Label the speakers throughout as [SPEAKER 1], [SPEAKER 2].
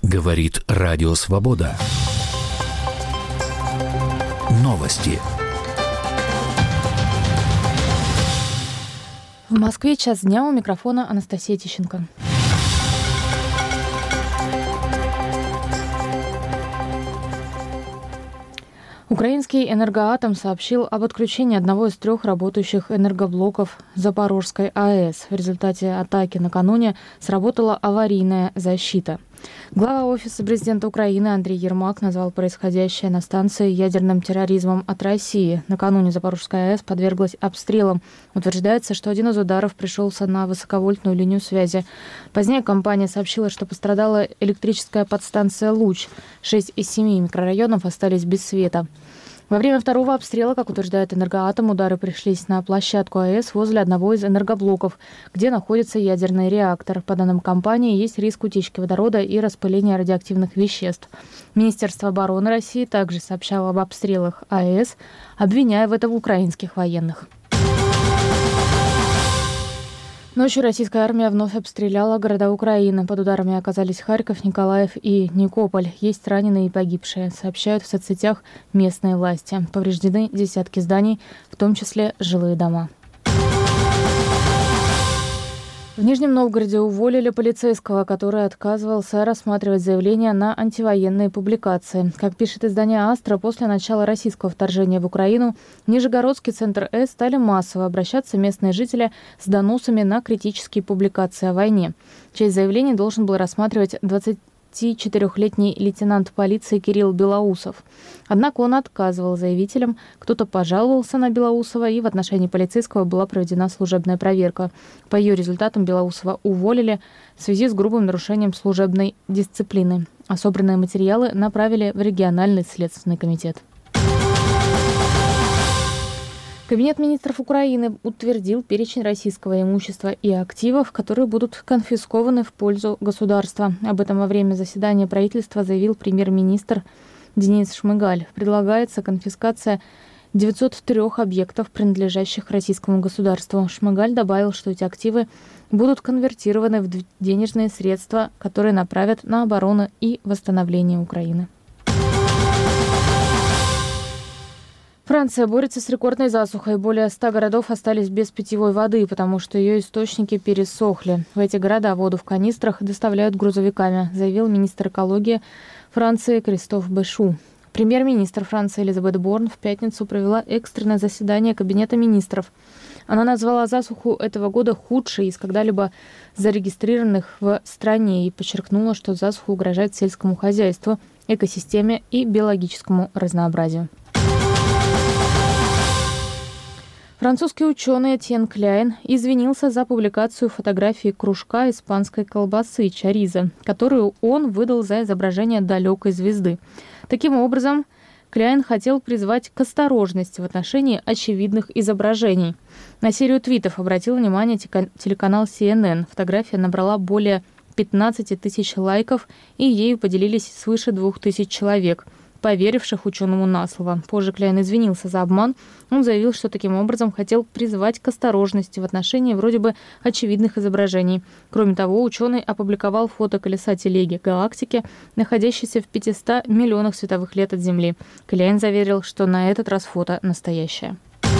[SPEAKER 1] Говорит Радио Свобода. Новости.
[SPEAKER 2] В Москве час дня, у микрофона Анастасия Тищенко. Украинский «Энергоатом» сообщил об отключении одного из 3 работающих энергоблоков Запорожской АЭС. В результате атаки накануне сработала аварийная защита. Глава Офиса президента Украины Андрей Ермак назвал происходящее на станции ядерным терроризмом от России. Накануне Запорожская АЭС подверглась обстрелам. Утверждается, что один из ударов пришелся на высоковольтную линию связи. Позднее компания сообщила, что пострадала электрическая подстанция «Луч». 6 из 7 микрорайонов остались без света. Во время второго обстрела, как утверждает «Энергоатом», удары пришлись на площадку АЭС возле одного из энергоблоков, где находится ядерный реактор. По данным компании, есть риск утечки водорода и распыления радиоактивных веществ. Министерство обороны России также сообщало об обстрелах АЭС, обвиняя в этом украинских военных. Ночью российская армия вновь обстреляла города Украины. Под ударами оказались Харьков, Николаев и Никополь. Есть раненые и погибшие, сообщают в соцсетях местные власти. Повреждены десятки зданий, в том числе жилые дома. В Нижнем Новгороде уволили полицейского, который отказывался рассматривать заявления на антивоенные публикации. Как пишет издание «Астра», после начала российского вторжения в Украину в Нижегородский центр С стали массово обращаться местные жители с доносами на критические публикации о войне. Часть заявлений должен был рассматривать 24-летний лейтенант полиции Кирилл Белоусов. Однако он отказывал заявителям, кто-то пожаловался на Белоусова, и в отношении полицейского была проведена служебная проверка. По ее результатам Белоусова уволили в связи с грубым нарушением служебной дисциплины. А собранные материалы направили в региональный следственный комитет. Кабинет министров Украины утвердил перечень российского имущества и активов, которые будут конфискованы в пользу государства. Об этом во время заседания правительства заявил премьер-министр Денис Шмыгаль. Предлагается конфискация 903 объектов, принадлежащих российскому государству. Шмыгаль добавил, что эти активы будут конвертированы в денежные средства, которые направят на оборону и восстановление Украины. Франция борется с рекордной засухой. Более 100 городов остались без питьевой воды, потому что ее источники пересохли. В эти города воду в канистрах доставляют грузовиками, заявил министр экологии Франции Кристоф Бешу. Премьер-министр Франции Элизабет Борн в пятницу провела экстренное заседание Кабинета министров. Она назвала засуху этого года худшей из когда-либо зарегистрированных в стране и подчеркнула, что засуха угрожает сельскому хозяйству, экосистеме и биологическому разнообразию. Французский ученый Этьен Кляйн извинился за публикацию фотографии кружка испанской колбасы чоризо, которую он выдал за изображение далекой звезды. Таким образом, Кляйн хотел призвать к осторожности в отношении очевидных изображений. На серию твитов обратил внимание телеканал CNN. Фотография набрала более 15 тысяч лайков, и ею поделились свыше 2000 человек, поверивших ученому на слово. Позже Кляйн извинился за обман. Он заявил, что таким образом хотел призвать к осторожности в отношении вроде бы очевидных изображений. Кроме того, ученый опубликовал фото колеса телеги галактики, находящейся в 500 миллионах световых лет от Земли. Кляйн заверил, что на этот раз фото настоящее.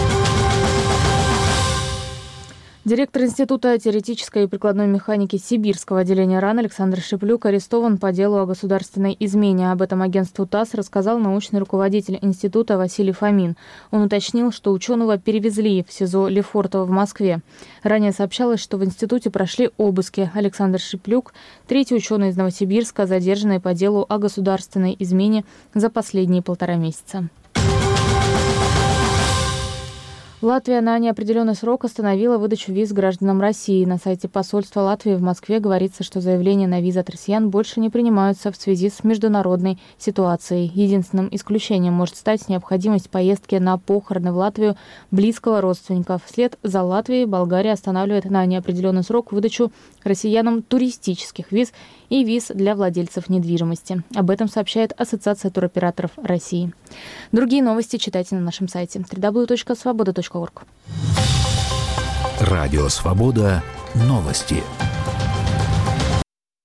[SPEAKER 2] Директор Института теоретической и прикладной механики Сибирского отделения РАН Александр Шиплюк арестован по делу о государственной измене. Об этом агентству ТАСС рассказал научный руководитель института Василий Фомин. Он уточнил, что ученого перевезли в СИЗО Лефортово в Москве. Ранее сообщалось, что в институте прошли обыски. Александр Шиплюк – третий ученый из Новосибирска, задержанный по делу о государственной измене за последние 1,5 месяца. Латвия на неопределенный срок остановила выдачу виз гражданам России. На сайте посольства Латвии в Москве говорится, что заявления на визы от россиян больше не принимаются в связи с международной ситуацией. Единственным исключением может стать необходимость поездки на похороны в Латвию близкого родственника. Вслед за Латвией Болгария останавливает на неопределенный срок выдачу россиянам туристических виз и виз для владельцев недвижимости. Об этом сообщает Ассоциация туроператоров России. Другие новости читайте на нашем сайте www.svoboda.org.
[SPEAKER 1] Радио Свобода. Новости.